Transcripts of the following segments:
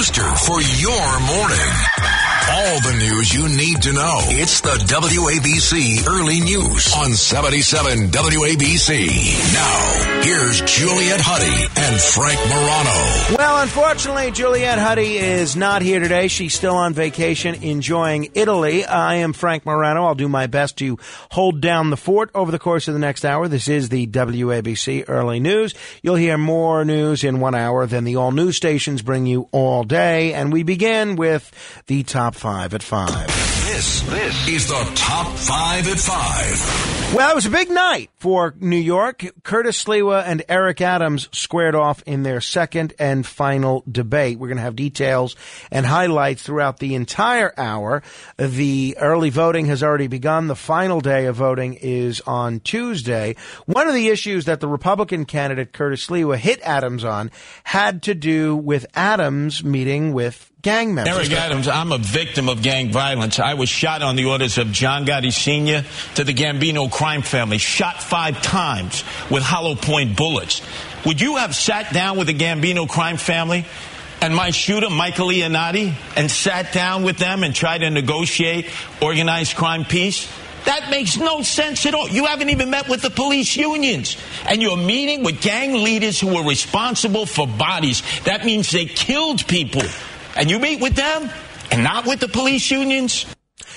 booster for your morning. All the news you need to know. It's the WABC Early News on 77 WABC. Now, here's Juliet Huddy and Frank Morano. Well, unfortunately, Juliet Huddy is not here today. She's still on vacation enjoying Italy. I am Frank Morano. I'll do my best to hold down the fort over the course of the next hour. This is the WABC Early News. You'll hear more news in 1 hour than the all news stations bring you all day. And we begin with the top 5 at 5. This is the top 5 at 5. Well, it was a big night for New York. Curtis Sliwa and Eric Adams squared off in their second and final debate. We're going to have details and highlights throughout the entire hour. The early voting has already begun. The final day of voting is on Tuesday. One of the issues that the Republican candidate Curtis Sliwa hit Adams on had to do with Adams meeting with gang members. Eric Adams, I'm a victim of gang violence. I was shot on the orders of John Gotti Sr. to the Gambino crime family, shot 5 times with hollow point bullets. Would you have sat down with the Gambino crime family and my shooter, Michael Leonardi, and sat down with them and tried to negotiate organized crime peace? That makes no sense at all. You haven't even met with the police unions. And you're meeting with gang leaders who are responsible for bodies. That means they killed people. And you meet with them and not with the police unions?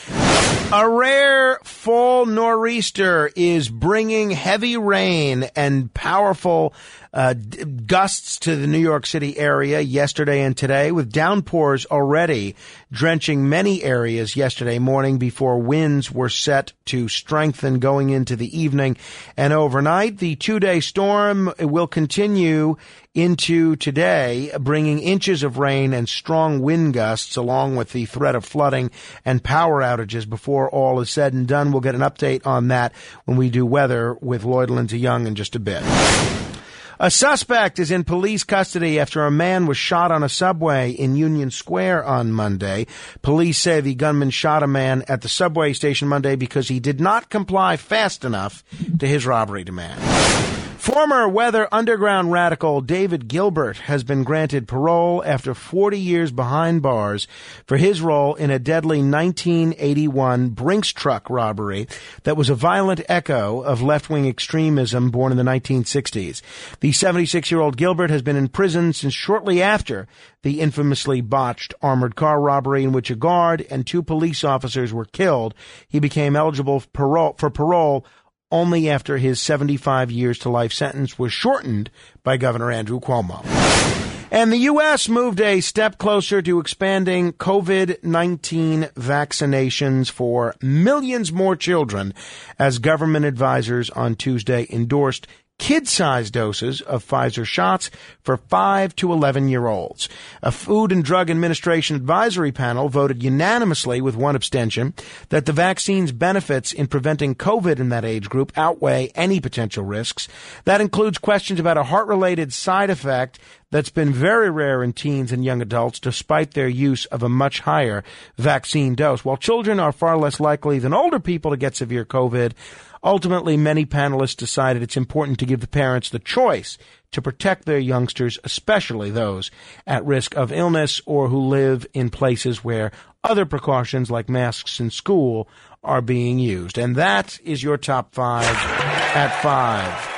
A rare fall nor'easter is bringing heavy rain and powerful gusts to the New York City area yesterday and today, with downpours already drenching many areas yesterday morning before winds were set to strengthen going into the evening and overnight. The 2-day storm will continue into today, bringing inches of rain and strong wind gusts along with the threat of flooding and power outages before all is said and done. We'll get an update on that when we do weather with Lloyd Lindsay Young in just a bit. A suspect is in police custody after a man was shot on a subway in Union Square on Monday. Police say the gunman shot a man at the subway station Monday because he did not comply fast enough to his robbery demand. Former Weather Underground radical David Gilbert has been granted parole after 40 years behind bars for his role in a deadly 1981 Brinks truck robbery that was a violent echo of left-wing extremism born in the 1960s. The 76-year-old Gilbert has been in prison since shortly after the infamously botched armored car robbery in which a guard and 2 police officers were killed. He became eligible for parole only after his 75 years to life sentence was shortened by Governor Andrew Cuomo. And the U.S. moved a step closer to expanding COVID-19 vaccinations for millions more children as government advisors on Tuesday endorsed kid-sized doses of Pfizer shots for 5 to 11-year-olds. A Food and Drug Administration advisory panel voted unanimously with one abstention that the vaccine's benefits in preventing COVID in that age group outweigh any potential risks. That includes questions about a heart-related side effect that's been very rare in teens and young adults despite their use of a much higher vaccine dose. While children are far less likely than older people to get severe COVID, ultimately, many panelists decided it's important to give the parents the choice to protect their youngsters, especially those at risk of illness or who live in places where other precautions like masks in school are being used. And that is your top 5 at 5.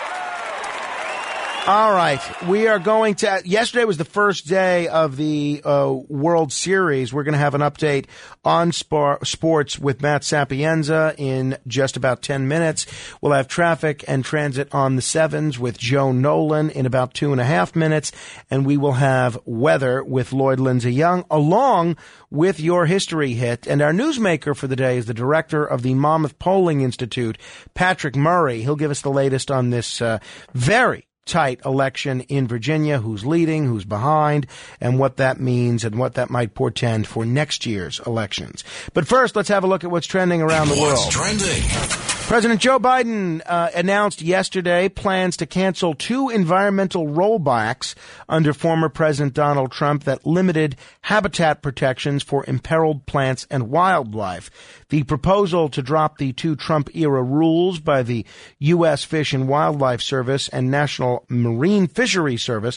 All right, we are going to, yesterday was the first day of the World Series. We're going to have an update on sports with Matt Sapienza in just about 10 minutes. We'll have traffic and transit on the 7s with Joe Nolan in about 2.5 minutes. And we will have weather with Lloyd Lindsay Young along with your history hit. And our newsmaker for the day is the director of the Monmouth Polling Institute, Patrick Murray. He'll give us the latest on this very tight election in Virginia, who's leading, who's behind, and what that means and what that might portend for next year's elections. But first, let's have a look at what's trending around the world. What's trending? President Joe Biden announced yesterday plans to cancel 2 environmental rollbacks under former President Donald Trump that limited habitat protections for imperiled plants and wildlife. The proposal to drop the 2 Trump-era rules by the U.S. Fish and Wildlife Service and National Marine Fisheries Service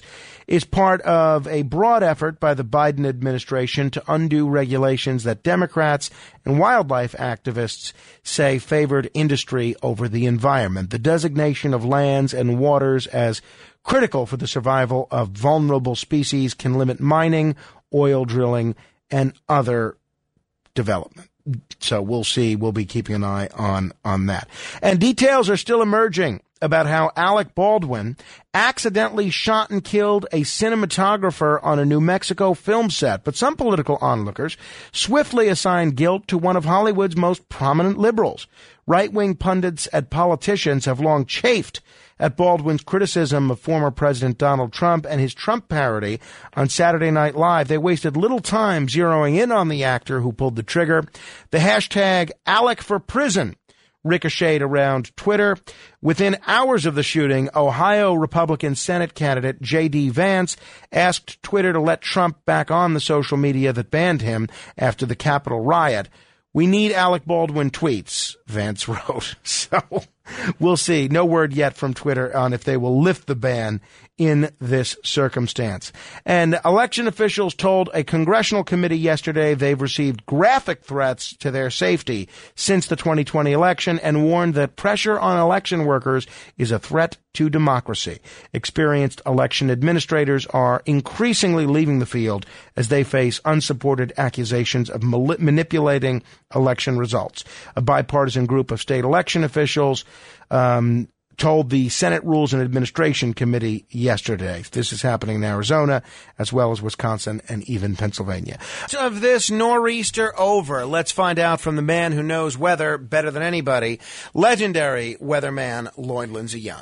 is part of a broad effort by the Biden administration to undo regulations that Democrats and wildlife activists say favored industry over the environment. The designation of lands and waters as critical for the survival of vulnerable species can limit mining, oil drilling, and other development. So we'll see. We'll be keeping an eye on that. And details are still emerging about how Alec Baldwin accidentally shot and killed a cinematographer on a New Mexico film set. But some political onlookers swiftly assigned guilt to one of Hollywood's most prominent liberals. Right-wing pundits and politicians have long chafed at Baldwin's criticism of former President Donald Trump and his Trump parody on Saturday Night Live. They wasted little time zeroing in on the actor who pulled the trigger. The hashtag #AlecForPrison ricocheted around Twitter. Within hours of the shooting, Ohio Republican Senate candidate J.D. Vance asked Twitter to let Trump back on the social media that banned him after the Capitol riot. "We need Alec Baldwin tweets," Vance wrote. So we'll see. No word yet from Twitter on if they will lift the ban in this circumstance. And election officials told a congressional committee yesterday they've received graphic threats to their safety since the 2020 election and warned that pressure on election workers is a threat to democracy. Experienced election administrators are increasingly leaving the field as they face unsupported accusations of manipulating election results. A bipartisan group of state election officials told the Senate Rules and Administration Committee yesterday. This is happening in Arizona as well as Wisconsin and even Pennsylvania. Of this nor'easter over, let's find out from the man who knows weather better than anybody, legendary weatherman Lloyd Lindsay Young.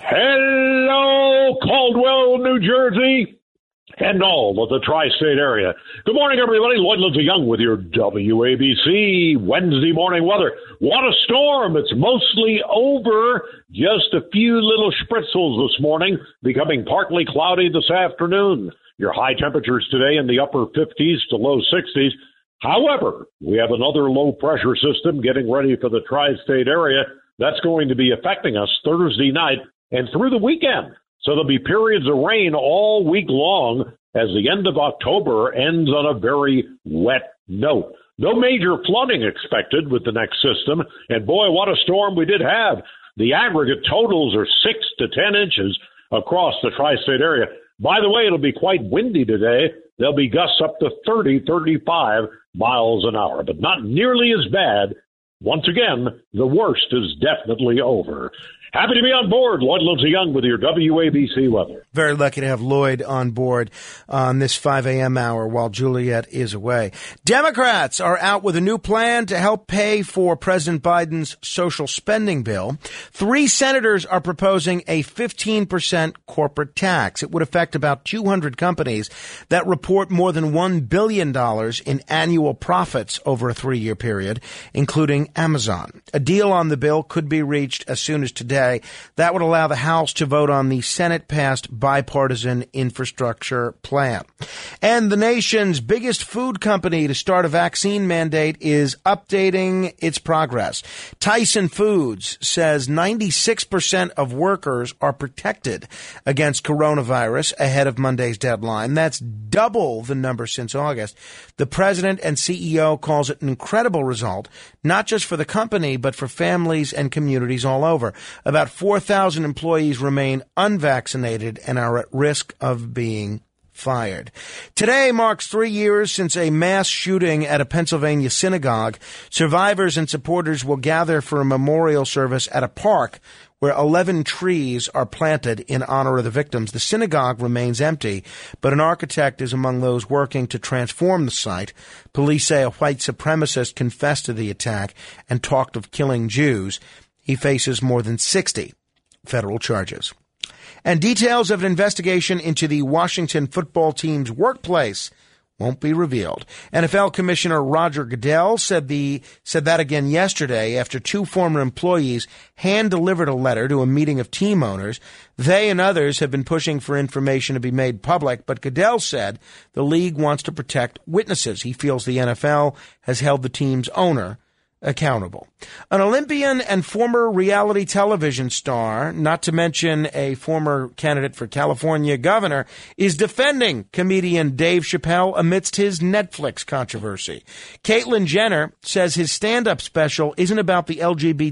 Hello, Caldwell, New Jersey, and all of the tri-state area. Good morning, everybody. Lloyd Lindsay Young with your WABC Wednesday morning weather. What a storm. It's mostly over. Just a few little spritzels this morning, becoming partly cloudy this afternoon. Your high temperatures today in the upper 50s to low 60s. However, we have another low-pressure system getting ready for the tri-state area. That's going to be affecting us Thursday night and through the weekend. So there'll be periods of rain all week long as the end of October ends on a very wet note. No major flooding expected with the next system. And boy, what a storm we did have. The aggregate totals are 6 to 10 inches across the tri-state area. By the way, it'll be quite windy today. There'll be gusts up to 30, 35 miles an hour, but not nearly as bad. Once again, the worst is definitely over. Happy to be on board. Lloyd Lindsay Young with your WABC weather. Very lucky to have Lloyd on board on this 5 a.m. hour while Juliet is away. Democrats are out with a new plan to help pay for President Biden's social spending bill. 3 senators are proposing a 15% corporate tax. It would affect about 200 companies that report more than $1 billion in annual profits over a 3-year period, including Amazon. A deal on the bill could be reached as soon as today. That would allow the House to vote on the Senate-passed bipartisan infrastructure plan. And the nation's biggest food company to start a vaccine mandate is updating its progress. Tyson Foods says 96% of workers are protected against coronavirus ahead of Monday's deadline. That's double the number since August. The president and CEO calls it an incredible result, not just for the company, but for families and communities all over. About 4,000 employees remain unvaccinated and are at risk of being fired. Today marks 3 years since a mass shooting at a Pennsylvania synagogue. Survivors and supporters will gather for a memorial service at a park where 11 trees are planted in honor of the victims. The synagogue remains empty, but an architect is among those working to transform the site. Police say a white supremacist confessed to the attack and talked of killing Jews. He faces more than 60 federal charges. And details of an investigation into the Washington football team's workplace won't be revealed. NFL Commissioner Roger Goodell said that again yesterday after 2 former employees hand-delivered a letter to a meeting of team owners. They and others have been pushing for information to be made public, but Goodell said the league wants to protect witnesses. He feels the NFL has held the team's owner accountable. An Olympian and former reality television star, not to mention a former candidate for California governor, is defending comedian Dave Chappelle amidst his Netflix controversy. Caitlyn Jenner says his stand-up special isn't about the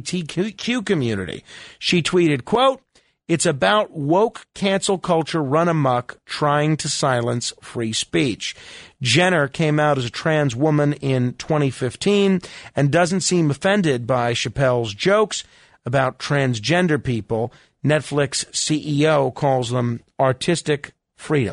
LGBTQ community. She tweeted, quote, "It's about woke cancel culture run amok trying to silence free speech." Jenner came out as a trans woman in 2015 and doesn't seem offended by Chappelle's jokes about transgender people. Netflix CEO calls them artistic freedom.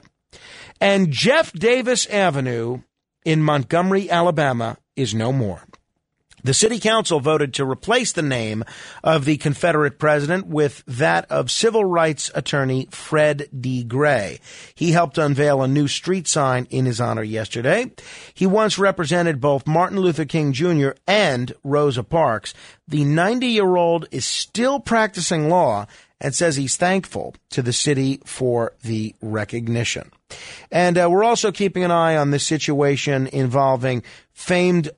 And Jeff Davis Avenue in Montgomery, Alabama is no more. The city council voted to replace the name of the Confederate president with that of civil rights attorney Fred D. Gray. He helped unveil a new street sign in his honor yesterday. He once represented both Martin Luther King Jr. and Rosa Parks. The 90-year-old is still practicing law and says he's thankful to the city for the recognition. And we're also keeping an eye on this situation involving famed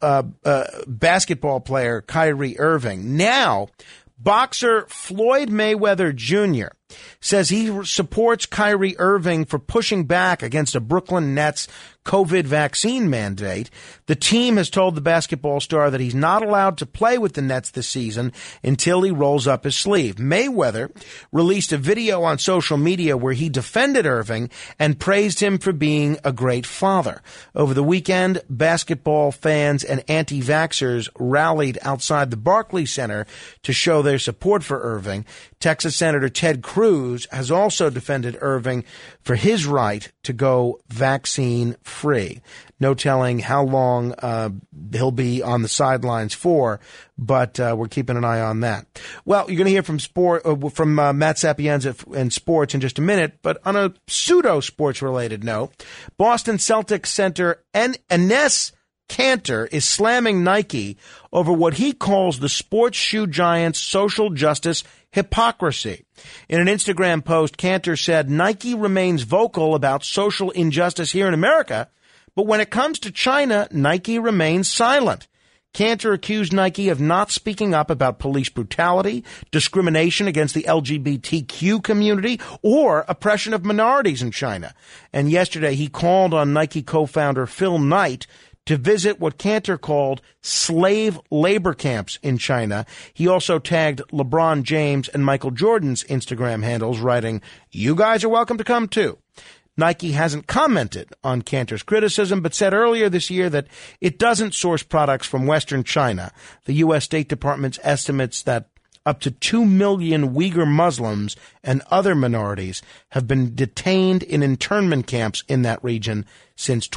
basketball player Kyrie Irving. Now, boxer Floyd Mayweather Jr. says he supports Kyrie Irving for pushing back against a Brooklyn Nets COVID vaccine mandate. The team has told the basketball star that he's not allowed to play with the Nets this season until he rolls up his sleeve. Mayweather released a video on social media where he defended Irving and praised him for being a great father. Over the weekend, basketball fans and anti-vaxxers rallied outside the Barclays Center to show their support for Irving. Texas Senator Ted Cruz has also defended Irving for his right to go vaccine-free. No telling how long he'll be on the sidelines for, but we're keeping an eye on that. Well, you're going to hear from Matt Sapienza in sports in just a minute, but on a pseudo-sports-related note, Boston Celtics center Enes Kanter is slamming Nike over what he calls the sports shoe giant's social justice hypocrisy. In an Instagram post, Kanter said Nike remains vocal about social injustice here in America, but when it comes to China, Nike remains silent. Kanter accused Nike of not speaking up about police brutality, discrimination against the LGBTQ community, or oppression of minorities in China. And yesterday, he called on Nike co-founder Phil Knight to visit what Kanter called slave labor camps in China. He also tagged LeBron James and Michael Jordan's Instagram handles, writing, "You guys are welcome to come too." Nike hasn't commented on Kanter's criticism, but said earlier this year that it doesn't source products from Western China. The U.S. State Department estimates that up to 2 million Uyghur Muslims and other minorities have been detained in internment camps in that region since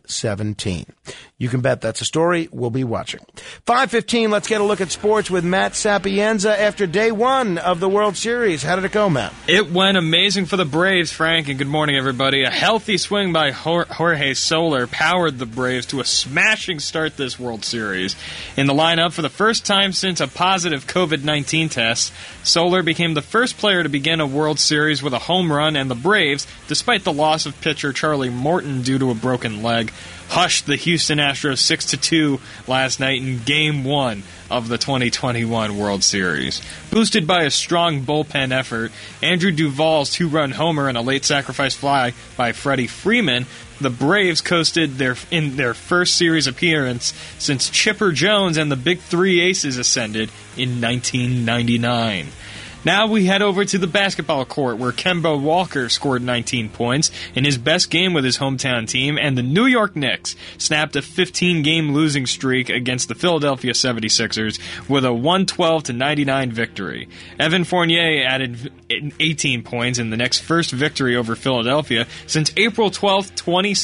2017. You can bet that's a story we'll be watching. 5:15, let's get a look at sports with Matt Sapienza after day one of the World Series. How did it go, Matt? It went amazing for the Braves, Frank, and good morning, everybody. A healthy swing by Jorge Soler powered the Braves to a smashing start this World Series. In the lineup for the first time since a positive COVID-19 test, Soler became the first player to begin a World Series with a home run, and the Braves, despite the loss of pitcher Charlie Morton due to a broken leg, hushed the Houston Astros 6-2 last night in Game 1 of the 2021 World Series. Boosted by a strong bullpen effort, Andrew Duvall's two-run homer and a late sacrifice fly by Freddie Freeman, the Braves coasted in their first series appearance since Chipper Jones and the Big Three Aces ascended in 1999. Now we head over to the basketball court where Kemba Walker scored 19 points in his best game with his hometown team, and the New York Knicks snapped a 15-game losing streak against the Philadelphia 76ers with a 112-99 victory. Evan Fournier added 18 points in the Knicks' first victory over Philadelphia since April 12,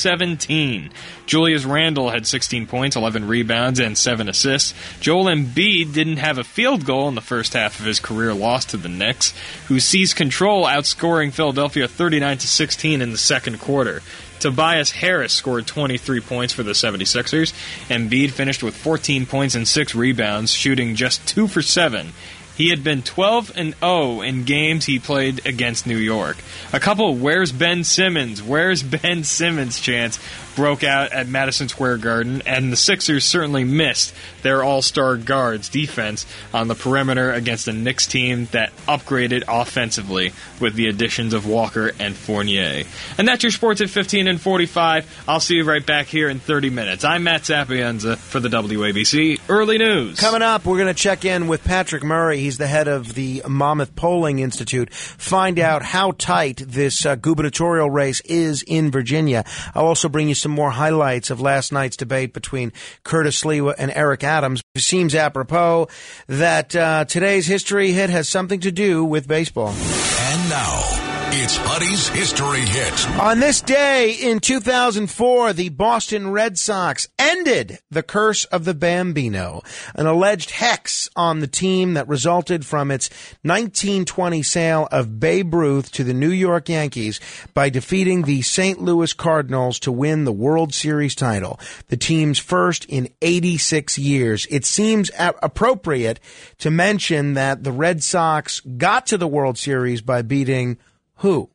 2017. Julius Randle had 16 points, 11 rebounds, and 7 assists. Joel Embiid didn't have a field goal in the first half of his career loss to the Knicks, who seized control, outscoring Philadelphia 39-16 in the second quarter. Tobias Harris scored 23 points for the 76ers. Embiid finished with 14 points and 6 rebounds, shooting just 2 for 7. He had been 12-0 in games he played against New York. A couple "Where's Ben Simmons? Where's Ben Simmons?" chants broke out at Madison Square Garden, and the Sixers certainly missed their all-star guards defense on the perimeter against a Knicks team that upgraded offensively with the additions of Walker and Fournier. And that's your sports at 15 and 45. I'll see you right back here in 30 minutes. I'm Matt Sapienza for the WABC Early News. Coming up, we're going to check in with Patrick Murray. He's the head of the Monmouth Polling Institute. Find out how tight this gubernatorial race is in Virginia. I'll also bring you some more highlights of last night's debate between Curtis Sliwa and Eric Adams. It seems apropos that today's history hit has something to do with baseball. And now, it's Huddy's History Hit. On this day in 2004, the Boston Red Sox ended the curse of the Bambino, an alleged hex on the team that resulted from its 1920 sale of Babe Ruth to the New York Yankees by defeating the St. Louis Cardinals to win the World Series title, the team's first in 86 years. It seems appropriate to mention that the Red Sox got to the World Series by beating who?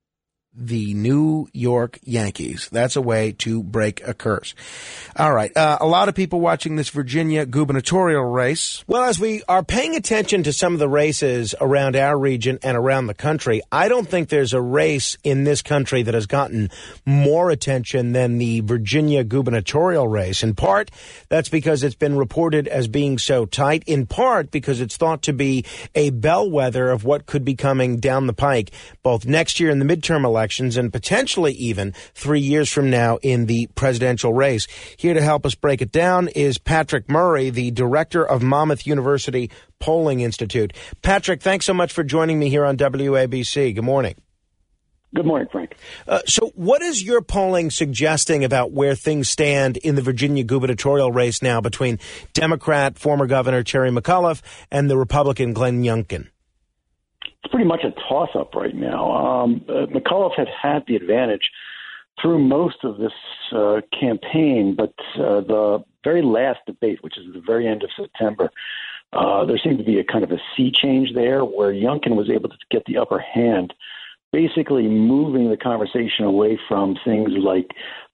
The New York Yankees. That's a way to break a curse. All right. A lot of people watching this Virginia gubernatorial race. Well, as we are paying attention to some of the races around our region and around the country, I don't think there's a race in this country that has gotten more attention than the Virginia gubernatorial race. In part, that's because it's been reported as being so tight. In part, because it's thought to be a bellwether of what could be coming down the pike, both next year in the midterm elections and potentially even 3 years from now in the presidential race. Here to help us break it down is Patrick Murray, the director of Monmouth University Polling Institute. Patrick, thanks so much for joining me here on WABC. Good morning. Good morning, Frank. So what is your polling suggesting about where things stand in the Virginia gubernatorial race now between Democrat former Governor Terry McAuliffe and the Republican Glenn Youngkin? It's pretty much a toss-up right now. McAuliffe had the advantage through most of this campaign, but the very last debate, which is the very end of September, there seemed to be a kind of a sea change there where Youngkin was able to get the upper hand, basically moving the conversation away from things like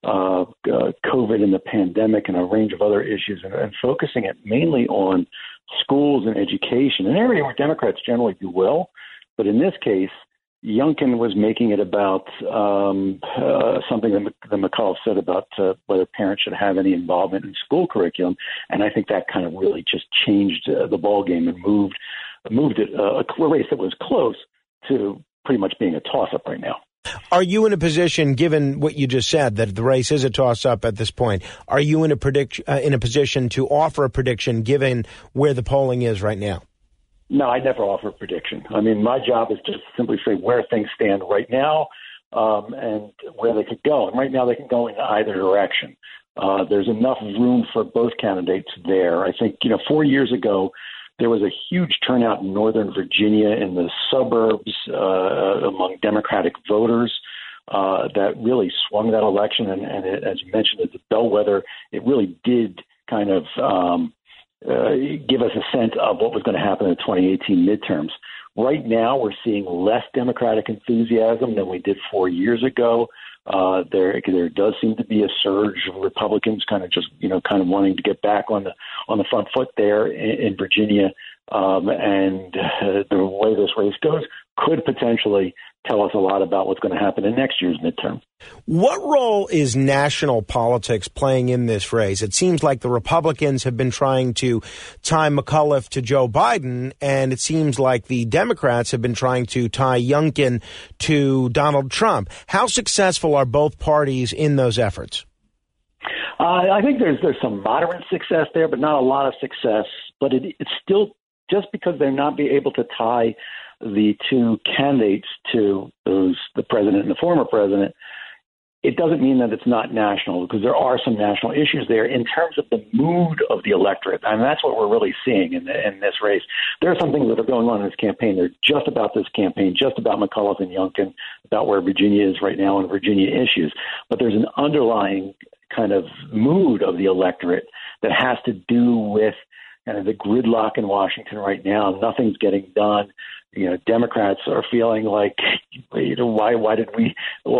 COVID and the pandemic and a range of other issues and focusing it mainly on schools and education, an area where Democrats generally do well. But in this case, Youngkin was making it about something that McAuliffe said about whether parents should have any involvement in school curriculum, and I think that kind of really just changed the ball game and moved it a race that was close to pretty much being a toss-up right now. Are you in a position, given what you just said, that the race is a toss-up at this point, are you in a position to offer a prediction given where the polling is right now? No, I never offer a prediction. I mean, my job is just simply say where things stand right now and where they could go. And right now they can go in either direction. There's enough room for both candidates there. I think, 4 years ago, there was a huge turnout in Northern Virginia in the suburbs among Democratic voters that really swung that election. And it, as you mentioned, as a bellwether, it really did kind of give us a sense of what was going to happen in the 2018 midterms. Right now, we're seeing less Democratic enthusiasm than we did 4 years ago. There does seem to be a surge of Republicans kind of wanting to get back on the front foot there in Virginia. And the way this race goes could potentially tell us a lot about what's going to happen in next year's midterm. What role is national politics playing in this race? It seems like the Republicans have been trying to tie McAuliffe to Joe Biden, and it seems like the Democrats have been trying to tie Youngkin to Donald Trump. How successful are both parties in those efforts? I think there's some moderate success there, but not a lot of success. But it's still, just because they're not be able to tie the two candidates to the president and the former president, it doesn't mean that it's not national, because there are some national issues there in terms of the mood of the electorate. And that's what we're really seeing in this race. There are some things that are going on in this campaign. They're just about this campaign, just about McAuliffe and Youngkin, about where Virginia is right now and Virginia issues. But there's an underlying kind of mood of the electorate that has to do with kind of the gridlock in Washington right now. Nothing's getting done. Democrats are feeling like, why did we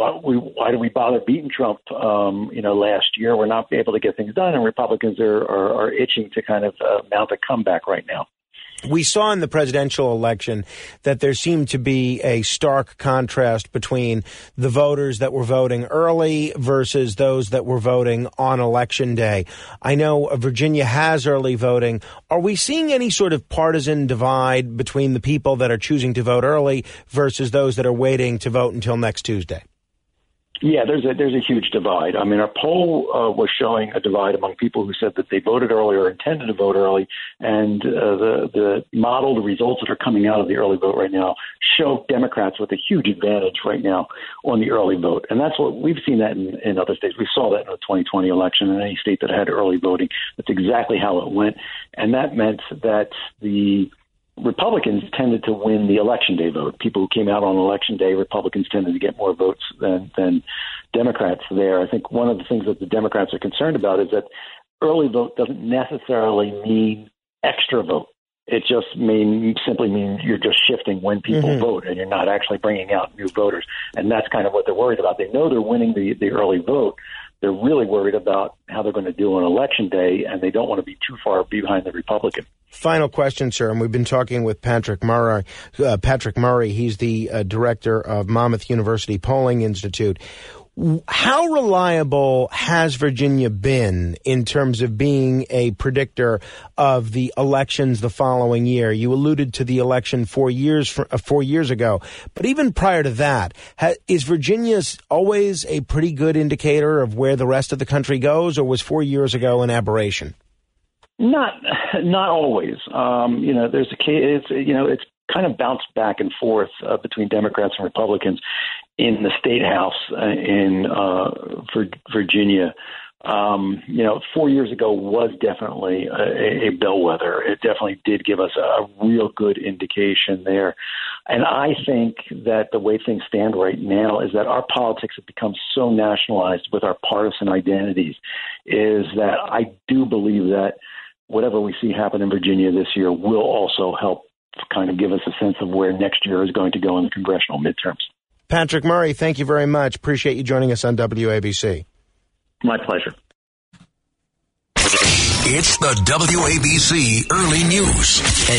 bother beating Trump, last year? We're not able to get things done, and Republicans are itching to kind of mount a comeback right now. We saw in the presidential election that there seemed to be a stark contrast between the voters that were voting early versus those that were voting on Election Day. I know Virginia has early voting. Are we seeing any sort of partisan divide between the people that are choosing to vote early versus those that are waiting to vote until next Tuesday? Yeah, there's a huge divide. I mean, our poll was showing a divide among people who said that they voted early or intended to vote early, and the results that are coming out of the early vote right now show Democrats with a huge advantage right now on the early vote. And that's what we've seen that in other states. We saw that in the 2020 election in any state that had early voting. That's exactly how it went. And that meant that the Republicans tended to win the Election Day vote. People who came out on Election Day, Republicans tended to get more votes than Democrats there. I think one of the things that the Democrats are concerned about is that early vote doesn't necessarily mean extra vote. It just simply means you're just shifting when people vote, and you're not actually bringing out new voters. And that's kind of what they're worried about. They know they're winning the early vote. They're really worried about how they're going to do on Election Day, and they don't want to be too far behind the Republican. Final question, sir, and we've been talking with Patrick Murray. He's the director of Monmouth University Polling Institute. How reliable has Virginia been in terms of being a predictor of the elections the following year? You alluded to the election 4 years ago, but even prior to that, is Virginia always a pretty good indicator of where the rest of the country goes, or was 4 years ago an aberration? Not always. There's a case. It's kind of bounced back and forth between Democrats and Republicans in the state house in Virginia. 4 years ago was definitely a bellwether. It definitely did give us a real good indication there. And I think that the way things stand right now is that our politics have become so nationalized with our partisan identities, is that I do believe that whatever we see happen in Virginia this year will also help kind of give us a sense of where next year is going to go in the congressional midterms. Patrick Murray, thank you very much. Appreciate you joining us on WABC. My pleasure. It's the WABC Early News.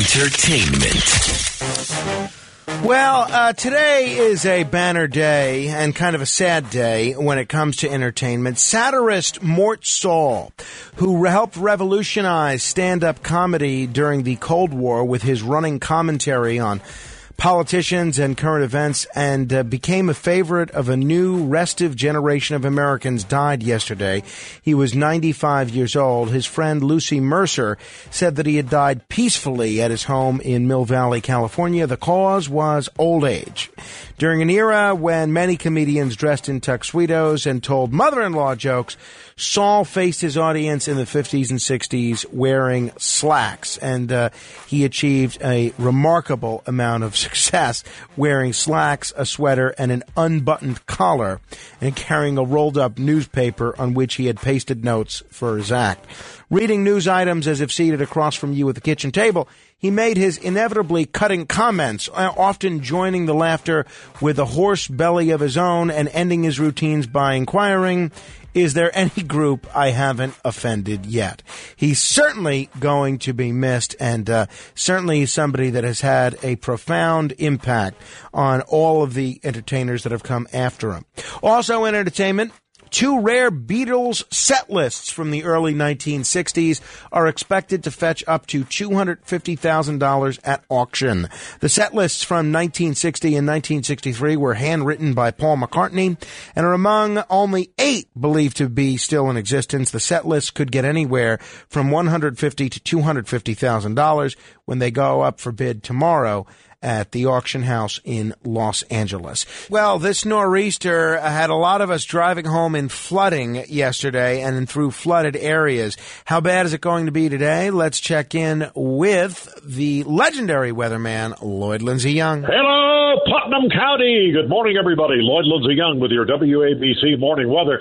Entertainment. Well, today is a banner day and kind of a sad day when it comes to entertainment. Satirist Mort Sahl, who helped revolutionize stand-up comedy during the Cold War with his running commentary on politicians and current events, and became a favorite of a new restive generation of Americans, died yesterday. He was 95 years old. His friend Lucy Mercer said that he had died peacefully at his home in Mill Valley, California. The cause was old age. During an era when many comedians dressed in tuxedos and told mother-in-law jokes, Sahl faced his audience in the 50s and 60s wearing slacks, and he achieved a remarkable amount of success wearing slacks, a sweater, and an unbuttoned collar, and carrying a rolled-up newspaper on which he had pasted notes for his act. Reading news items as if seated across from you at the kitchen table, he made his inevitably cutting comments, often joining the laughter with a hoarse belly of his own and ending his routines by inquiring, "Is there any group I haven't offended yet?" He's certainly going to be missed, and certainly somebody that has had a profound impact on all of the entertainers that have come after him. Also in entertainment, two rare Beatles set lists from the early 1960s are expected to fetch up to $250,000 at auction. The set lists from 1960 and 1963 were handwritten by Paul McCartney and are among only 8 believed to be still in existence. The set lists could get anywhere from $150,000 to $250,000 when they go up for bid tomorrow at the auction house in Los Angeles. Well, this nor'easter had a lot of us driving home in flooding yesterday and through flooded areas. How bad is it going to be today? Let's check in with the legendary weatherman, Lloyd Lindsay Young. Hello, Putnam County. Good morning, everybody. Lloyd Lindsay Young with your WABC morning weather.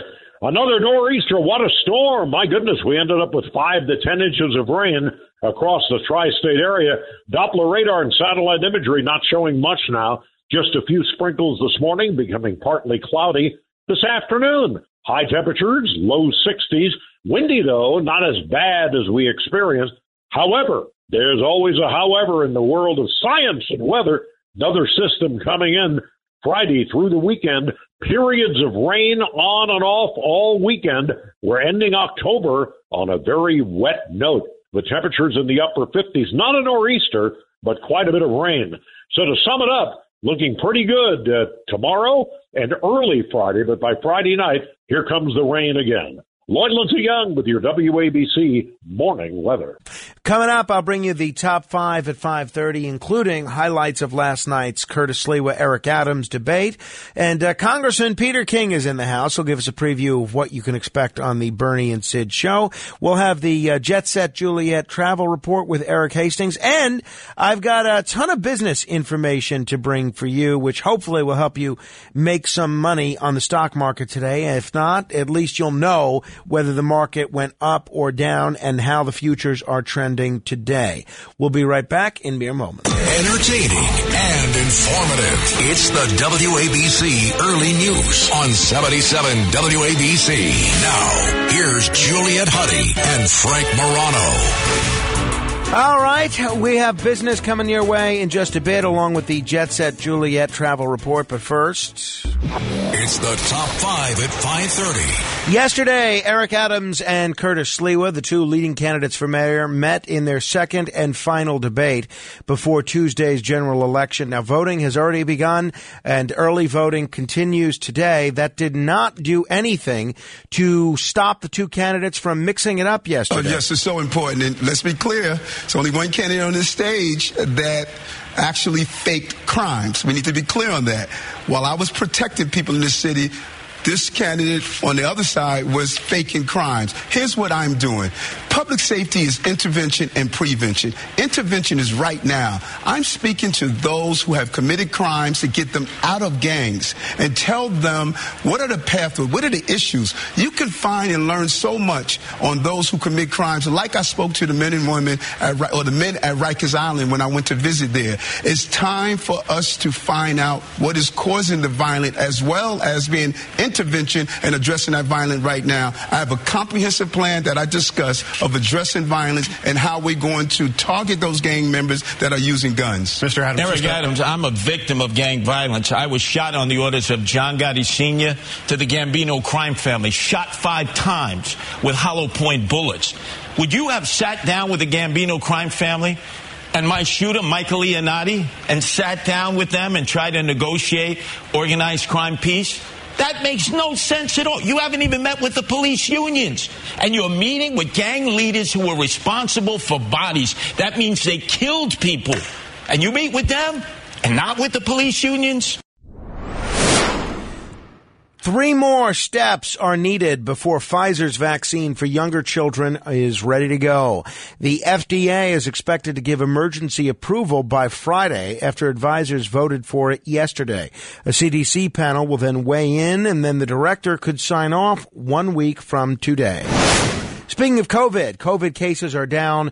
Another nor'easter. What a storm. My goodness, we ended up with 5 to 10 inches of rain across the tri-state area. Doppler radar and satellite imagery not showing much now. Just a few sprinkles this morning, becoming partly cloudy this afternoon. High temperatures, low 60s. Windy, though, not as bad as we experienced. However, there's always a however in the world of science and weather. Another system coming in Friday through the weekend. Periods of rain on and off all weekend. We're ending October on a very wet note. The temperatures in the upper 50s. Not a nor'easter, but quite a bit of rain. So to sum it up, looking pretty good tomorrow and early Friday. But by Friday night, here comes the rain again. Lloyd Lindsay Young with your WABC morning weather. Coming up, I'll bring you the top 5 at 5:30, including highlights of last night's Curtis Sliwa, Eric Adams debate. And Congressman Peter King is in the House. He'll give us a preview of what you can expect on the Bernie and Sid show. We'll have the Jet Set Juliet travel report with Eric Hastings. And I've got a ton of business information to bring for you, which hopefully will help you make some money on the stock market today. And if not, at least you'll know whether the market went up or down and how the futures are trending today. We'll be right back in mere moments. Entertaining and informative. It's the WABC Early News on 77 WABC. Now, here's Juliet Huddy and Frank Morano. All right, we have business coming your way in just a bit, along with the Jet Set Juliet travel report. But first, it's the top 5 at 5:30. Yesterday, Eric Adams and Curtis Sliwa, the two leading candidates for mayor, met in their second and final debate before Tuesday's general election. Now, voting has already begun, and early voting continues today. That did not do anything to stop the two candidates from mixing it up yesterday. Oh, yes, it's so important. And let's be clear. There's only one candidate on this stage that actually faked crimes. We need to be clear on that. While I was protecting people in this city, this candidate on the other side was faking crimes. Here's what I'm doing. Public safety is intervention and prevention. Intervention is right now. I'm speaking to those who have committed crimes to get them out of gangs and tell them what are the pathways, what are the issues. You can find and learn so much on those who commit crimes. Like I spoke to the men and women or the men at Rikers Island when I went to visit there. It's time for us to find out what is causing the violence as well as being intervention and addressing that violence right now. I have a comprehensive plan that I discussed of addressing violence and how we're going to target those gang members that are using guns. Mr. Adams. Eric Adams, I'm a victim of gang violence. I was shot on the orders of John Gotti Sr. to the Gambino crime family, shot 5 times with hollow point bullets. Would you have sat down with the Gambino crime family and my shooter, Michael Leonardi, and sat down with them and tried to negotiate organized crime peace? That makes no sense at all. You haven't even met with the police unions. And you're meeting with gang leaders who are responsible for bodies. That means they killed people. And you meet with them and not with the police unions? 3 more steps are needed before Pfizer's vaccine for younger children is ready to go. The FDA is expected to give emergency approval by Friday after advisors voted for it yesterday. A CDC panel will then weigh in, and then the director could sign off 1 week from today. Speaking of COVID cases are down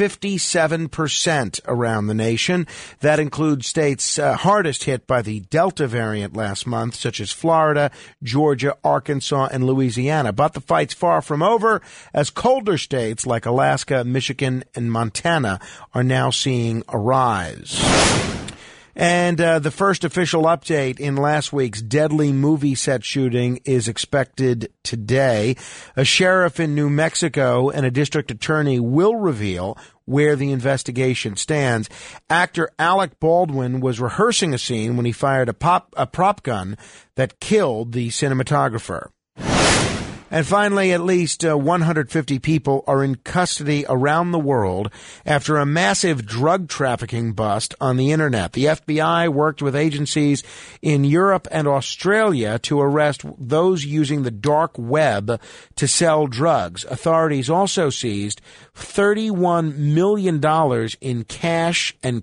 57% around the nation. That includes states hardest hit by the Delta variant last month, such as Florida, Georgia, Arkansas, and Louisiana. But the fight's far from over, as colder states like Alaska, Michigan, and Montana are now seeing a rise. And the first official update in last week's deadly movie set shooting is expected today. A sheriff in New Mexico and a district attorney will reveal where the investigation stands. Actor Alec Baldwin was rehearsing a scene when he fired a prop gun that killed the cinematographer. And finally, at least 150 people are in custody around the world after a massive drug trafficking bust on the Internet. The FBI worked with agencies in Europe and Australia to arrest those using the dark web to sell drugs. Authorities also seized $31 million in cash and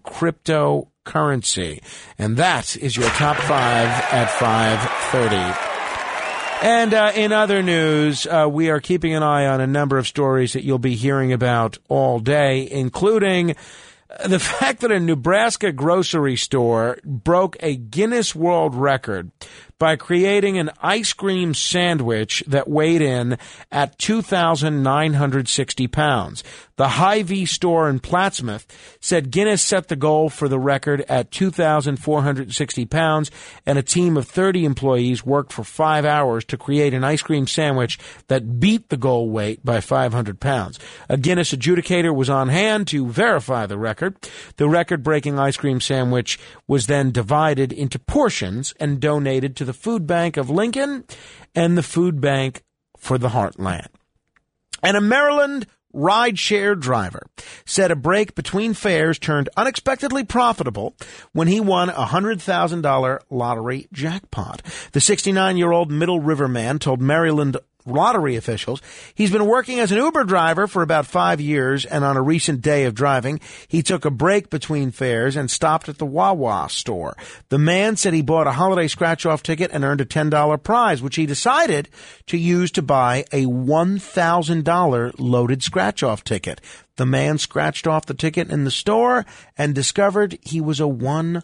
cryptocurrency. And that is your top 5 at 5:30. And in other news, we are keeping an eye on a number of stories that you'll be hearing about all day, including the fact that a Nebraska grocery store broke a Guinness World Record by creating an ice cream sandwich that weighed in at 2,960 pounds. The Hy-Vee store in Plattsmouth said Guinness set the goal for the record at 2,460 pounds, and a team of 30 employees worked for 5 hours to create an ice cream sandwich that beat the goal weight by 500 pounds. A Guinness adjudicator was on hand to verify the record. The record-breaking ice cream sandwich was then divided into portions and donated to the Food Bank of Lincoln and the Food Bank for the Heartland. And a Maryland rideshare driver said a break between fares turned unexpectedly profitable when he won a $100,000 lottery jackpot. The 69-year-old Middle River man told Maryland lottery officials he's been working as an Uber driver for about 5 years, and on a recent day of driving, he took a break between fares and stopped at the Wawa store. The man said he bought a holiday scratch-off ticket and earned a $10 prize, which he decided to use to buy a $1,000 loaded scratch-off ticket. The man scratched off the ticket in the store and discovered he was a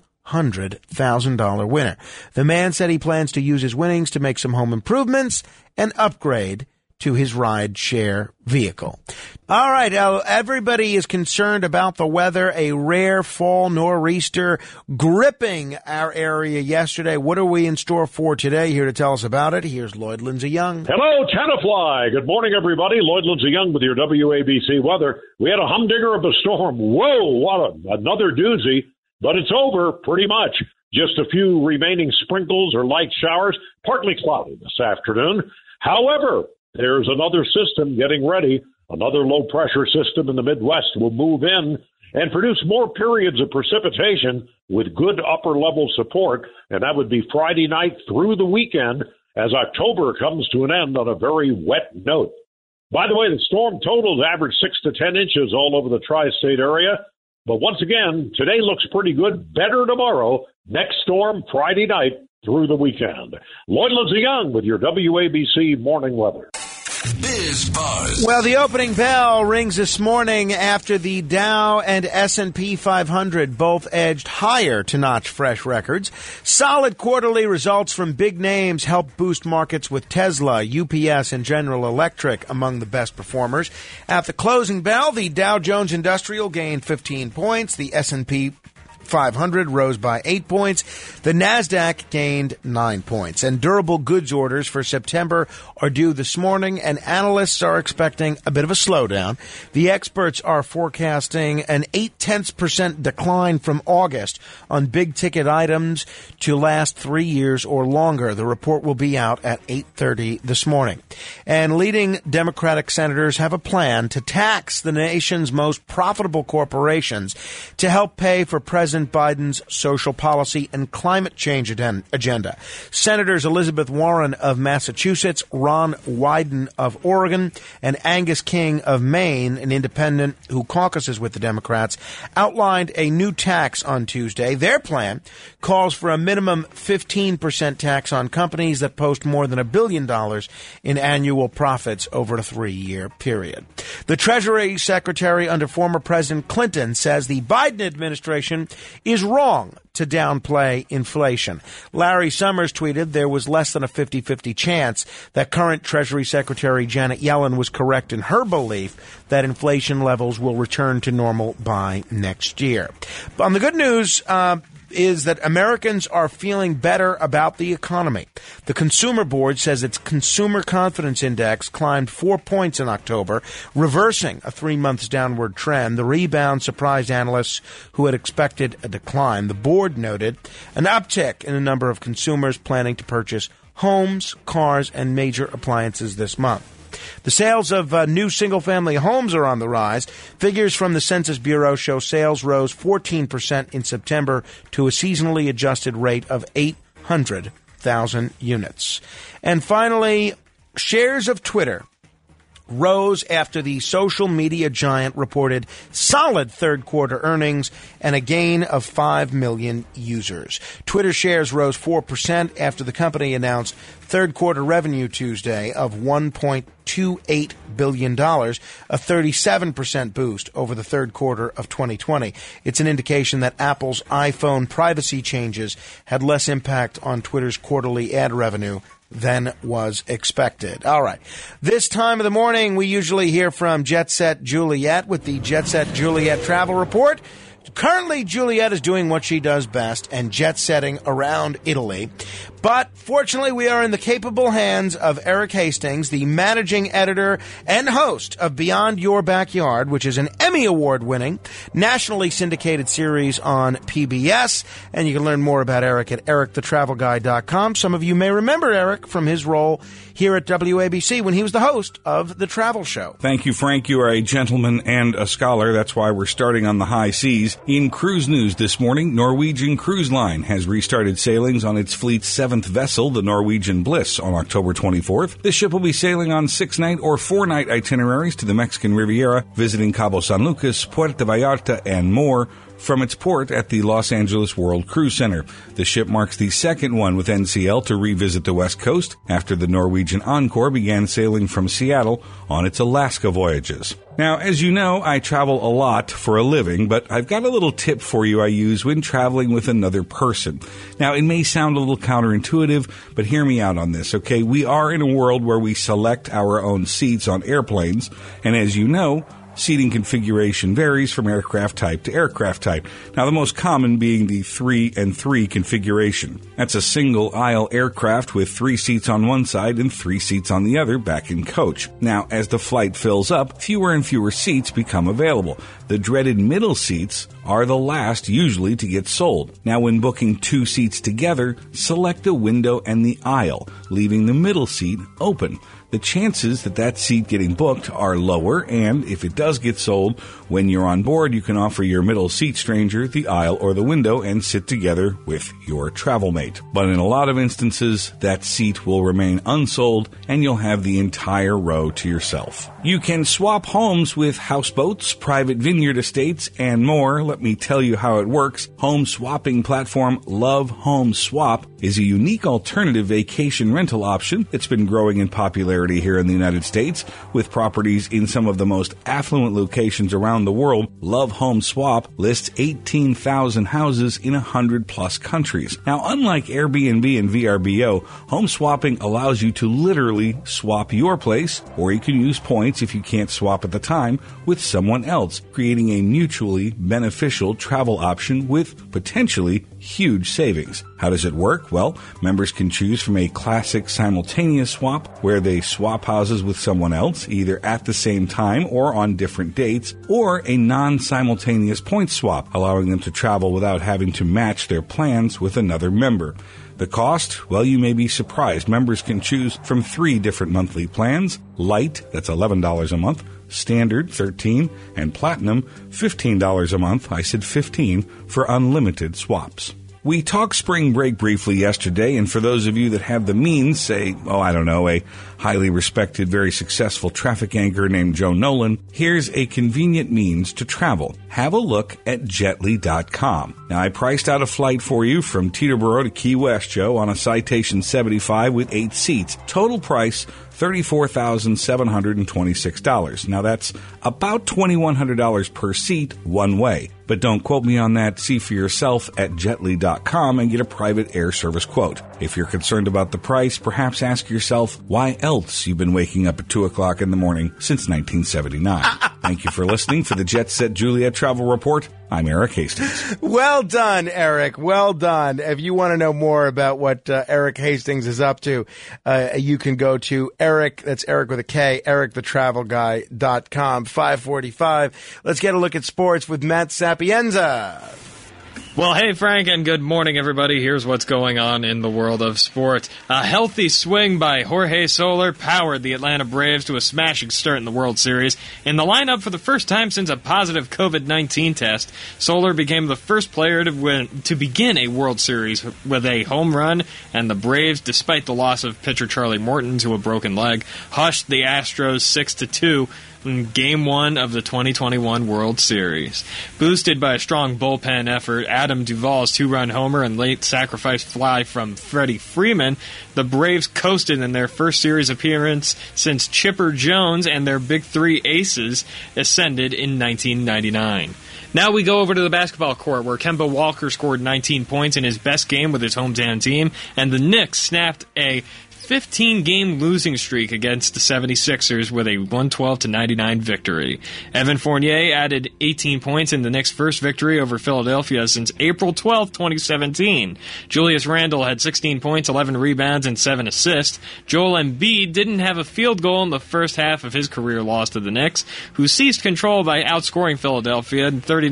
$100,000 winner. The man said he plans to use his winnings to make some home improvements and upgrade to his ride-share vehicle. All right, everybody is concerned about the weather. A rare fall nor'easter gripping our area yesterday. What are we in store for today? Here to tell us about it, here's Lloyd Lindsay Young. Hello, Tenafly. Good morning, everybody. Lloyd Lindsay Young with your WABC weather. We had a humdinger of a storm. Whoa, what another doozy. But it's over, pretty much. Just a few remaining sprinkles or light showers, partly cloudy this afternoon. However, there's another system getting ready. Another low-pressure system in the Midwest will move in and produce more periods of precipitation with good upper-level support, and that would be Friday night through the weekend as October comes to an end on a very wet note. By the way, the storm totals average 6 to 10 inches all over the tri-state area. But once again, today looks pretty good. Better tomorrow. Next storm Friday night through the weekend. Lloyd Lindsay Young with your WABC morning weather. Biz Buzz. Well, the opening bell rings this morning after the Dow and S&P 500 both edged higher to notch fresh records. Solid quarterly results from big names helped boost markets, with Tesla, UPS, and General Electric among the best performers. At the closing bell, the Dow Jones Industrial gained 15 points. The S&P 500 rose by 8 points. The NASDAQ gained 9 points. And durable goods orders for September are due this morning, and analysts are expecting a bit of a slowdown. The experts are forecasting an 0.8% decline from August on big-ticket items to last 3 years or longer. The report will be out at 8:30 this morning. And leading Democratic senators have a plan to tax the nation's most profitable corporations to help pay for President Biden's social policy and climate change agenda. Senators Elizabeth Warren of Massachusetts, Ron Wyden of Oregon, and Angus King of Maine, an independent who caucuses with the Democrats, outlined a new tax on Tuesday. Their plan calls for a minimum 15% tax on companies that post more than $1 billion in annual profits over a 3-year period. The Treasury Secretary under former President Clinton says the Biden administration is wrong to downplay inflation. Larry Summers tweeted there was less than a 50-50 chance that current Treasury Secretary Janet Yellen was correct in her belief that inflation levels will return to normal by next year. But on the good news, is that Americans are feeling better about the economy. The Consumer Board says its Consumer Confidence Index climbed 4 points in October, reversing a 3-month downward trend. The rebound surprised analysts who had expected a decline. The board noted an uptick in the number of consumers planning to purchase homes, cars, and major appliances this month. The sales of new single-family homes are on the rise. Figures from the Census Bureau show sales rose 14% in September to a seasonally adjusted rate of 800,000 units. And finally, shares of Twitter rose after the social media giant reported solid third-quarter earnings and a gain of 5 million users. Twitter shares rose 4% after the company announced third-quarter revenue Tuesday of $1.28 billion, a 37% boost over the third quarter of 2020. It's an indication that Apple's iPhone privacy changes had less impact on Twitter's quarterly ad revenue than was expected. All right. This time of the morning, we usually hear from Jet Set Juliet with the Jet Set Juliet Travel Report. Currently, Juliet is doing what she does best and jet-setting around Italy. But fortunately, we are in the capable hands of Eric Hastings, the managing editor and host of Beyond Your Backyard, which is an Emmy Award-winning, nationally syndicated series on PBS. And you can learn more about Eric at ericthetravelguy.com. Some of you may remember Eric from his role here at WABC when he was the host of The Travel Show. Thank you, Frank. You are a gentleman and a scholar. That's why we're starting on the high seas. In cruise news this morning, Norwegian Cruise Line has restarted sailings on its fleet's seventh vessel, the Norwegian Bliss, on October 24th. This ship will be sailing on 6-night or 4-night itineraries to the Mexican Riviera, visiting Cabo San Lucas, Puerto Vallarta, and more from its port at the Los Angeles World Cruise Center. The ship marks the second one with NCL to revisit the West Coast after the Norwegian Encore began sailing from Seattle on its Alaska voyages. Now, as you know, I travel a lot for a living, but I've got a little tip for you I use when traveling with another person. Now, it may sound a little counterintuitive, but hear me out on this, okay? We are in a world where we select our own seats on airplanes, and as you know, seating configuration varies from aircraft type to aircraft type. Now, the most common being the 3 and 3 configuration. That's a single aisle aircraft with 3 seats on one side and 3 seats on the other back in coach. Now, as the flight fills up, fewer and fewer seats become available. The dreaded middle seats are the last usually to get sold. Now, when booking 2 seats together, select the window and the aisle, leaving the middle seat open. The chances that seat getting booked are lower, and if it does get sold, when you're on board, you can offer your middle seat stranger the aisle or the window and sit together with your travel mate. But in a lot of instances, that seat will remain unsold, and you'll have the entire row to yourself. You can swap homes with houseboats, private vineyard estates, and more. Let me tell you how it works. Home swapping platform Love Home Swap is a unique alternative vacation rental option that's been growing in popularity here in the United States, with properties in some of the most affluent locations around the world. Love Home Swap lists 18,000 houses in 100-plus countries. Now, unlike Airbnb and VRBO, home swapping allows you to literally swap your place, or you can use points if you can't swap at the time, with someone else, creating a mutually beneficial travel option with potentially huge savings. How does it work? Well, members can choose from a classic simultaneous swap, where they swap houses with someone else, either at the same time or on different dates, or a non-simultaneous point swap, allowing them to travel without having to match their plans with another member. The cost? Well, you may be surprised. Members can choose from 3 different monthly plans: Light, that's $11 a month, Standard, $13, and Platinum, $15 a month. I said 15 for unlimited swaps. We talked spring break briefly yesterday, and for those of you that have the means, say, a highly respected, very successful traffic anchor named Joe Nolan, here's a convenient means to travel. Have a look at Jetly.com. Now, I priced out a flight for you from Teterboro to Key West, Joe, on a Citation 75 with 8 seats. Total price, $34,726. Now, that's about $2,100 per seat one way. But don't quote me on that. See for yourself at Jetly.com and get a private air service quote. If you're concerned about the price, perhaps ask yourself why else you've been waking up at 2 o'clock in the morning since 1979. Thank you for listening for the Jet Set Juliet Travel Report. I'm Eric Hastings. Well done, Eric. Well done. If you want to know more about what Eric Hastings is up to, you can go to Eric, that's Eric with a K, ericthetravelguy.com, 545. Let's get a look at sports with Matt Sapienza. Well, hey, Frank, and good morning, everybody. Here's what's going on in the world of sports. A healthy swing by Jorge Soler powered the Atlanta Braves to a smashing start in the World Series. In the lineup for the first time since a positive COVID-19 test, Soler became the first player to begin a World Series with a home run, and the Braves, despite the loss of pitcher Charlie Morton to a broken leg, hushed the Astros 6-2 in Game 1 of the 2021 World Series. Boosted by a strong bullpen effort, Adam Duvall's two-run homer and late sacrifice fly from Freddie Freeman, the Braves coasted in their first series appearance since Chipper Jones and their Big Three aces ascended in 1999. Now we go over to the basketball court, where Kemba Walker scored 19 points in his best game with his hometown team, and the Knicks snapped a 15-game losing streak against the 76ers with a 112-99 victory. Evan Fournier added 18 points in the Knicks' first victory over Philadelphia since April 12, 2017. Julius Randle had 16 points, 11 rebounds, and 7 assists. Joel Embiid didn't have a field goal in the first half of his career loss to the Knicks, who seized control by outscoring Philadelphia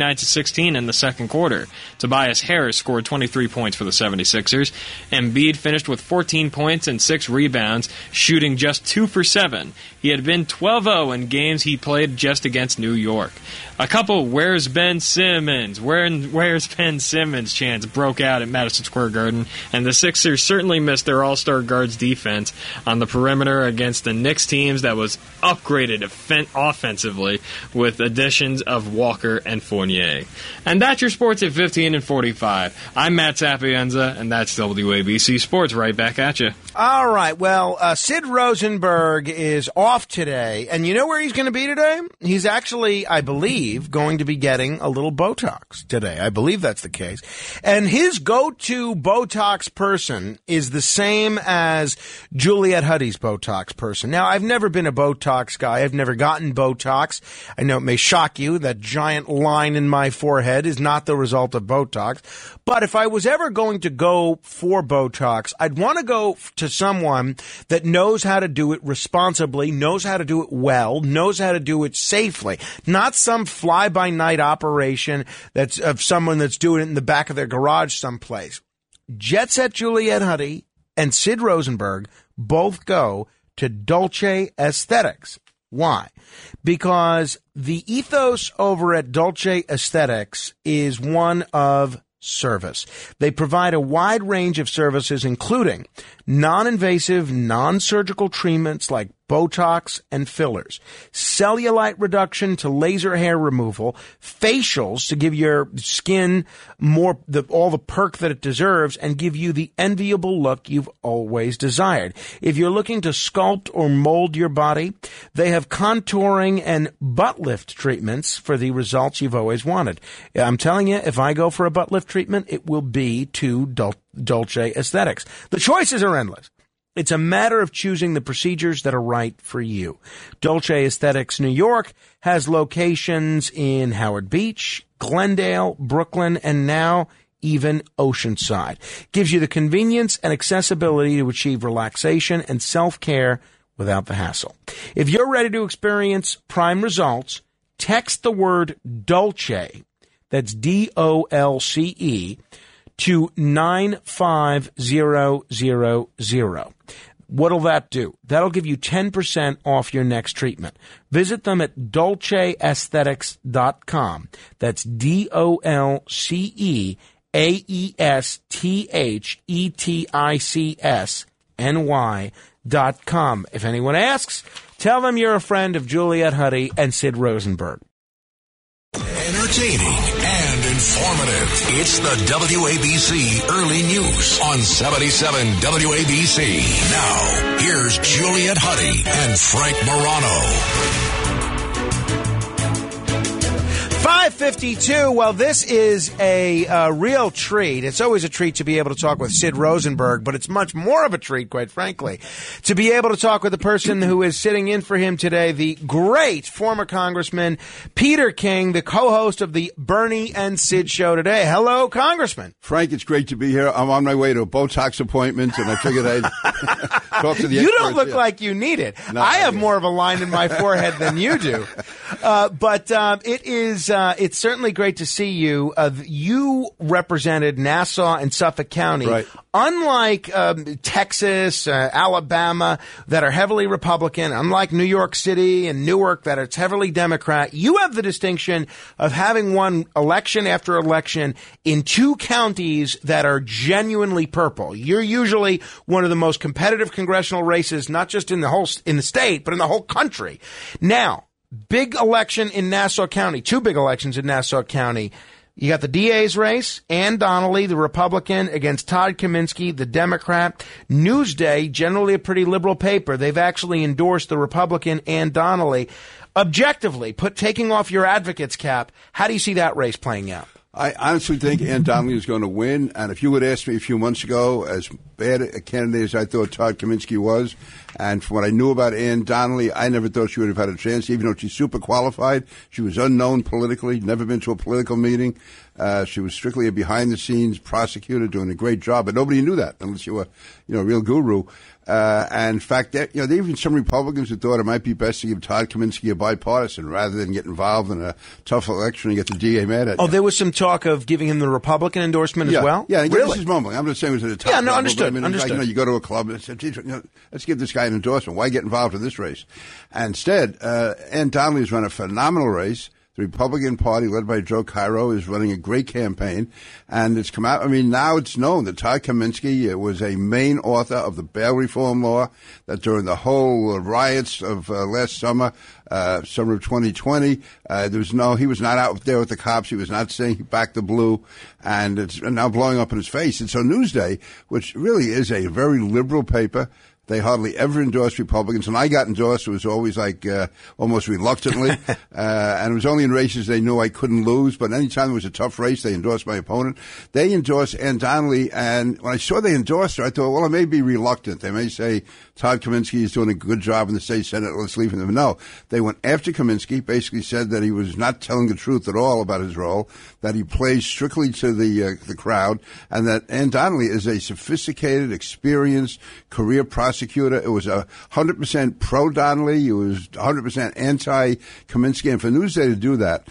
39-16 in the second quarter. Tobias Harris scored 23 points for the 76ers. Embiid finished with 14 points and 6 rebounds, shooting just 2 for 7. He had been 12-0 in games he played just against New York. A couple "Where's Ben Simmons? Where's Ben Simmons?" chants broke out at Madison Square Garden, and the Sixers certainly missed their all-star guards defense on the perimeter against the Knicks teams that was upgraded offensively with additions of Walker and Fournier. And that's your sports at 15 and 45. I'm Matt Sapienza, and that's WABC Sports. Right back at you. All right. Well, Sid Rosenberg is off today, and you know where he's going to be today? He's actually, I believe, going to be getting a little Botox today. I believe that's the case. And his go-to Botox person is the same as Juliet Huddy's Botox person. Now, I've never been a Botox guy. I've never gotten Botox. I know it may shock you. That giant line in my forehead is not the result of Botox. But if I was ever going to go for Botox, I'd want to go to someone that knows how to do it responsibly, knows how to do it well, knows how to do it safely. Not some fly-by-night operation that's of someone that's doing it in the back of their garage someplace. Jet Set Juliet Huddy and Sid Rosenberg both go to Dolce Aesthetics. Why? Because the ethos over at Dolce Aesthetics is one of service. They provide a wide range of services, including non-invasive, non-surgical treatments like Botox and fillers, cellulite reduction to laser hair removal, facials to give your skin all the perk that it deserves and give you the enviable look you've always desired. If you're looking to sculpt or mold your body, they have contouring and butt lift treatments for the results you've always wanted. I'm telling you, if I go for a butt lift treatment, it will be to Dolce Aesthetics. The choices are endless. It's a matter of choosing the procedures that are right for you. Dolce Aesthetics New York has locations in Howard Beach, Glendale, Brooklyn, and now even Oceanside. Gives you the convenience and accessibility to achieve relaxation and self-care without the hassle. If you're ready to experience prime results, text the word Dolce, that's DOLCE, to 95000. What'll that do? That'll give you 10% off your next treatment. Visit them at dolceaesthetics.com. That's DOLCEAESTHETICSNY.com. If anyone asks, tell them you're a friend of Juliet Huddy and Sid Rosenberg. Entertaining and informative. It's the WABC Early News on 77 WABC. Now, here's Juliet Huddy and Frank Morano. 5:52. Well, this is a real treat. It's always a treat to be able to talk with Sid Rosenberg, but it's much more of a treat, quite frankly, to be able to talk with the person who is sitting in for him today, the great former Congressman Peter King, the co-host of the Bernie and Sid Show today. Hello, Congressman. Frank, it's great to be here. I'm on my way to a Botox appointment, and I figured I'd talk to the experts. You don't look like you need it. No, I have more of a line in my forehead than you do. But it it's certainly great to see you. You represented Nassau and Suffolk County. Right. Unlike Texas, Alabama, that are heavily Republican, unlike New York City and Newark, that it's heavily Democrat, you have the distinction of having won election after election in two counties that are genuinely purple. You're usually one of the most competitive congressional races, not just in the state, but in the whole country. Now, big election in Nassau County, two big elections in Nassau County. You got the DA's race, Ann Donnelly, the Republican, against Todd Kaminsky, the Democrat. Newsday, generally a pretty liberal paper, they've actually endorsed the Republican Ann Donnelly. Objectively, taking off your advocate's cap, how do you see that race playing out? I honestly think Ann Donnelly is going to win. And if you would ask me a few months ago, as bad a candidate as I thought Todd Kaminsky was, and from what I knew about Ann Donnelly, I never thought she would have had a chance, even though she's super qualified. She was unknown politically, never been to a political meeting. She was strictly a behind-the-scenes prosecutor doing a great job, but nobody knew that unless you were, a real guru. And in fact, there even some Republicans who thought it might be best to give Todd Kaminsky a bipartisan rather than get involved in a tough election and get the DA mad at you. Oh, there was some talk of giving him the Republican endorsement as well? Yeah, really? This is mumbling. I'm just saying it was at the top. Yeah, no, level, understood. But Understood. Like, you go to a club and say, let's give this guy an endorsement. Why get involved in this race? And instead, Ann Donnelly has run a phenomenal race. The Republican Party, led by Joe Cairo, is running a great campaign, and it's come out. I mean, now it's known that Todd Kaminsky was a main author of the bail reform law, that during the whole riots of last summer, summer of 2020, he was not out there with the cops. He was not saying he backed the blue, and it's now blowing up in his face. And so Newsday, which really is a very liberal paper, they hardly ever endorse Republicans. When I got endorsed, it was always like almost reluctantly. And it was only in races they knew I couldn't lose. But anytime it was a tough race, they endorsed my opponent. They endorsed Ann Donnelly. And when I saw they endorsed her, I thought, well, I may be reluctant. They may say Todd Kaminsky is doing a good job in the state Senate. Let's leave him. No, they went after Kaminsky, basically said that he was not telling the truth at all about his role, that he plays strictly to the crowd, and that Ann Donnelly is a sophisticated, experienced career prosecutor. It was 100% pro-Donnelly. It was 100% anti-Kaminsky. And for Newsday to do that,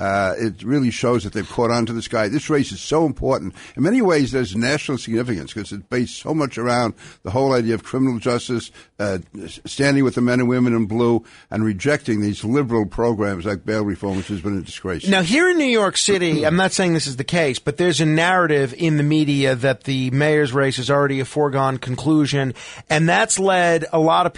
it really shows that they've caught on to this guy. This race is so important. In many ways, there's national significance because it's based so much around the whole idea of criminal justice, standing with the men and women in blue, and rejecting these liberal programs like bail reform, which has been a disgrace. Now, here in New York City, I'm not saying this is the case, but there's a narrative in the media that the mayor's race is already a foregone conclusion, and that's led to a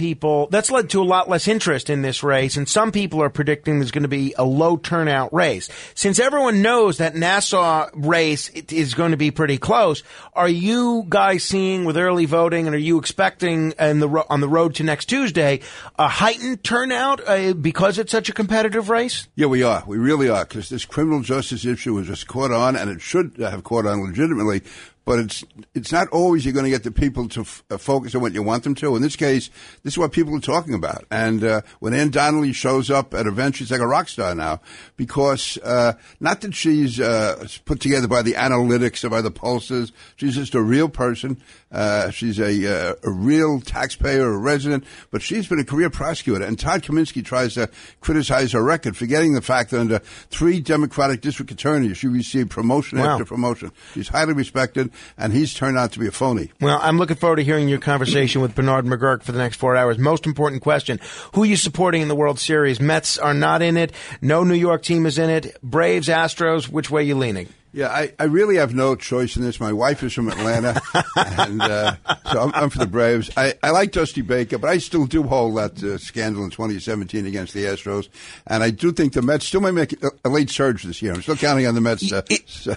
lot less interest in this race, and some people are predicting there's going to be a low turnout race. Since everyone knows that Nassau race is going to be pretty close, are you guys seeing with early voting, and are you expecting on the road to next Tuesday a heightened turnout because it's such a competitive race? Yeah, we are. We really are, because this criminal justice issue was just caught on, and it should have caught on legitimately. But it's not always you're going to get the people to focus on what you want them to. In this case, this is what people are talking about. And when Ann Donnelly shows up at events, she's like a rock star now, because not that she's put together by the analytics or by the pollsters. She's just a real person. She's a real taxpayer, a resident, but she's been a career prosecutor. And Todd Kaminsky tries to criticize her record, forgetting the fact that under 3 Democratic district attorneys, she received promotion after promotion. She's highly respected, and he's turned out to be a phony. Well, I'm looking forward to hearing your conversation with Bernard McGuirk for the next 4 hours. Most important question, who are you supporting in the World Series? Mets are not in it. No New York team is in it. Braves, Astros, which way are you leaning? Yeah, I really have no choice in this. My wife is from Atlanta, and so I'm for the Braves. I like Dusty Baker, but I still do hold that scandal in 2017 against the Astros. And I do think the Mets still might make a late surge this year. I'm still counting on the Mets to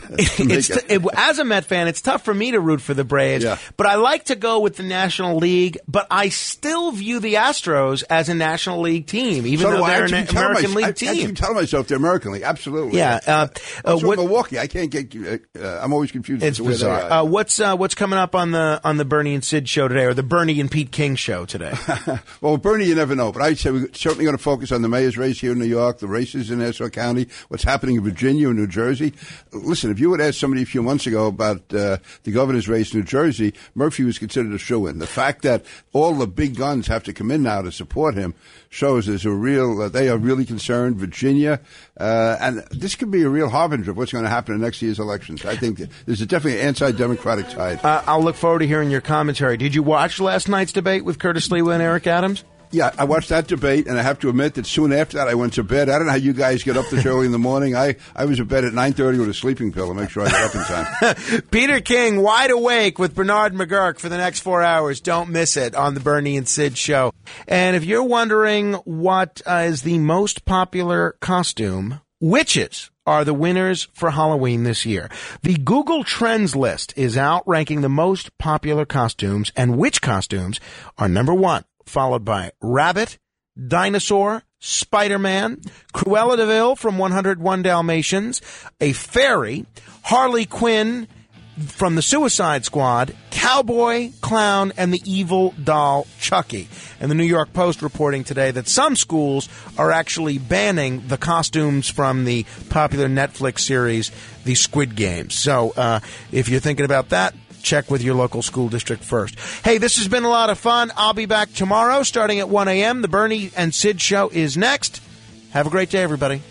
make it. As a Met fan, it's tough for me to root for the Braves, but I like to go with the National League, but I still view the Astros as a National League team, even though they're an American League team. I keep telling myself they're American League, absolutely. Yeah. Milwaukee, I can't I'm always confused. It's bizarre. What's coming up on the Bernie and Sid show today, or the Bernie and Pete King show today? Well, Bernie, you never know. But I'd say we're certainly going to focus on the mayor's race here in New York, the races in Nassau County, what's happening in Virginia and New Jersey. Listen, if you would ask somebody a few months ago about the governor's race in New Jersey, Murphy was considered a shoo-in. The fact that all the big guns have to come in now to support him shows there's a real, they are really concerned, Virginia, and this could be a real harbinger of what's going to happen in next year's elections. I think there's definitely an anti-democratic tide. I'll look forward to hearing your commentary. Did you watch last night's debate with Curtis Lewa and Eric Adams? Yeah, I watched that debate, and I have to admit that soon after that I went to bed. I don't know how you guys get up this early in the morning. I was in bed at 9:30 with a sleeping pill to make sure I get up in time. Peter King, Wide Awake with Bernard McGurk for the next 4 hours. Don't miss it on the Bernie and Sid show. And if you're wondering what is the most popular costume, witches are the winners for Halloween this year. The Google Trends list is out ranking the most popular costumes, and witch costumes are number one, followed by Rabbit, Dinosaur, Spider-Man, Cruella de Vil from 101 Dalmatians, a fairy, Harley Quinn from the Suicide Squad, Cowboy, Clown, and the evil doll Chucky. And the New York Post reporting today that some schools are actually banning the costumes from the popular Netflix series, The Squid Games. So if you're thinking about that, check with your local school district first. Hey, this has been a lot of fun. I'll be back tomorrow starting at 1 a.m. The Bernie and Sid show is next. Have a great day, everybody.